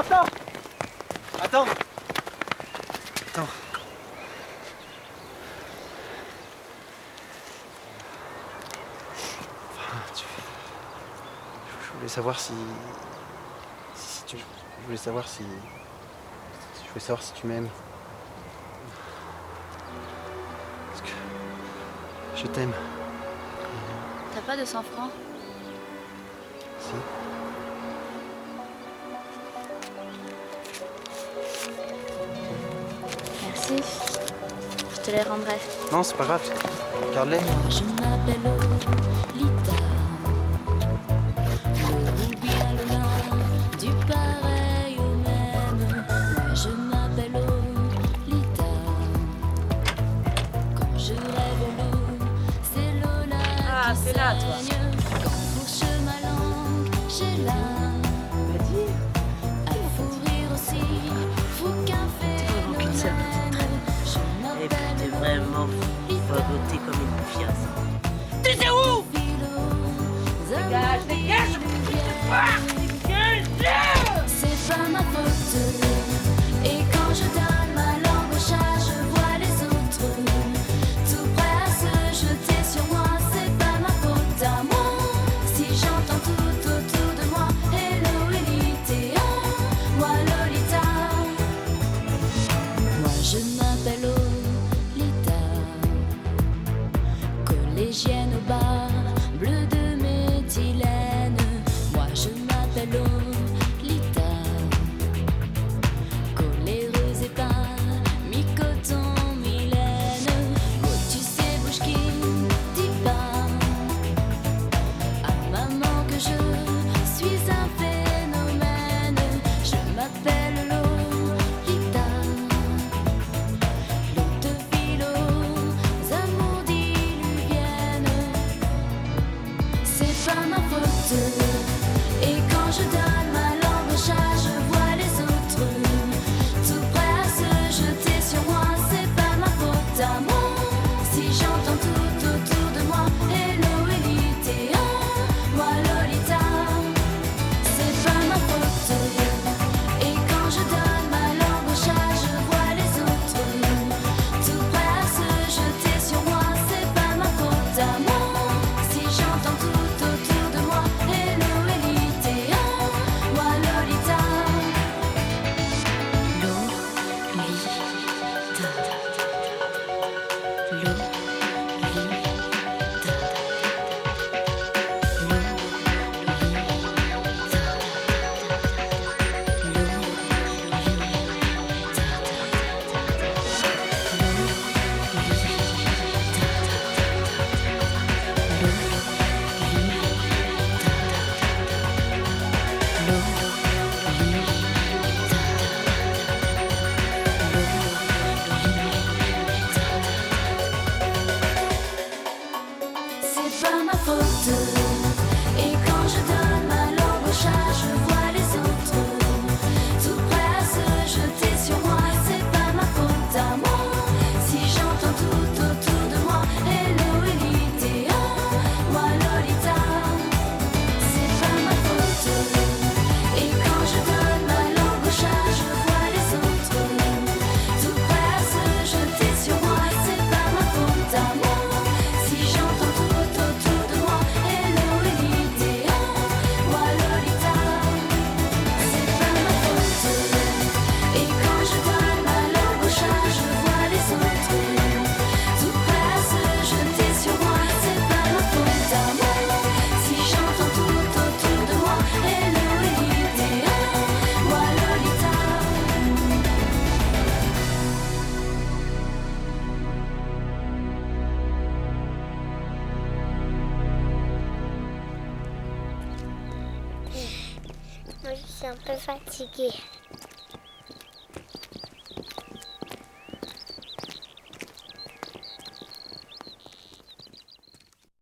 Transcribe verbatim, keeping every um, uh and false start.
attends. Attends. Attends. Enfin, tu... Je voulais savoir si... si tu... Je voulais savoir si... Je voulais savoir si tu m'aimes. Parce que... Je t'aime. T'as pas de cent francs? Si. Merci. Je te les rendrai. Non, c'est pas grave. Garde-les. Je m'appelle Lolita. Le bien le lin, du pareil au même. Moi je m'appelle Lolita. Quand je rêve l'eau, c'est Lola. Ah, qui c'est là, toi. saigne. Quand fourche ma langue, j'ai là. Vas-y. À fourrir aussi, faut qu'un remplie de sable, phénomène. Je Et puis t'es m'appelle vraiment fagoté comme une fiasse. Tu sais où? Dégage, dégage. C'est pas ma faute. Et quand je donne ma langue au chat, je vois les autres tout prêts à se jeter sur moi. C'est pas ma faute à moi. Si j'entends tout autour de moi, hello Elite, moi Lolita. Moi je m'appelle Lolita, collégienne au bar, bleu de méthylène. Moi je m'appelle Lolita, coléreuse et pas mi-coton, Mylène. Oh tu sais bouge qui dit pas à maman que je suis un phénomène. Je m'appelle Lolita, l'eau de philo, amours diluviennes. C'est pas ma faute. Et quand je donne ma langue au chat, je vois les autres tout prêts à se jeter sur moi. C'est pas ma faute à moi. Si j'entends tout autour de moi, hello Elite, moi Lolita. C'est pas ma faute. Et quand je donne ma langue au chat, je vois les autres tout prêts à se jeter sur moi. C'est pas ma faute à moi. Si j'entends tout autour de moi, hello Elite, moi Lolita. C'est pas ma faute. Et quand je donne ma langue au chat, je vois les autres tout prêts à se jeter sur moi. C'est pas ma faute à moi. Si j'entends tout autour de moi, hello Elite, moi Lolita. C'est pas ma faute. Et quand je donne ma langue au chat, je vois les autres tout prêts à se jeter sur moi. C'est pas ma faute à moi. Si j'entends tout autour de moi, hello Elite, moi Lolita. C'est pas ma faute. Et quand je donne ma langue au chat, je vois les autres tout prêts à se jeter sur moi. C'est pas ma faute à moi. Si j'entends tout autour de moi, hello Elite, moi Lolita. Moi, je suis un peu fatiguée.